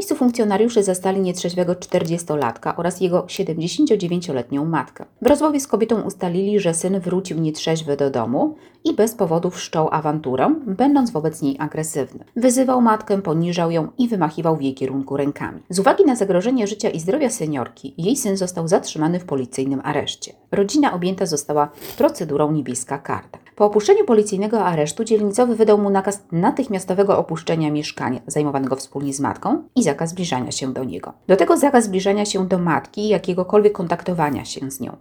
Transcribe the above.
miejscu funkcjonariusze zastali nietrzeźwego 40-latka oraz jego 79-letnią matkę. W rozmowie z kobietą ustalili, że syn wrócił nietrzeźwy do domu i bez powodu wszczął awanturę, będąc wobec niej agresywny. Wyzywał matkę, poniżał ją i wymachiwał w jej kierunku rękami. Z uwagi na zagrożenie życia i zdrowia seniorki, jej syn został zatrzymany w policyjnym areszcie. Rodzina objęta została procedurą niebieska karta. Po opuszczeniu policyjnego aresztu dzielnicowy wydał mu nakaz natychmiastowego opuszczenia mieszkania zajmowanego wspólnie z matką i zakaz zbliżania się do niego. Do tego zakaz zbliżania się do matki i jakiegokolwiek kontaktowania się z nią.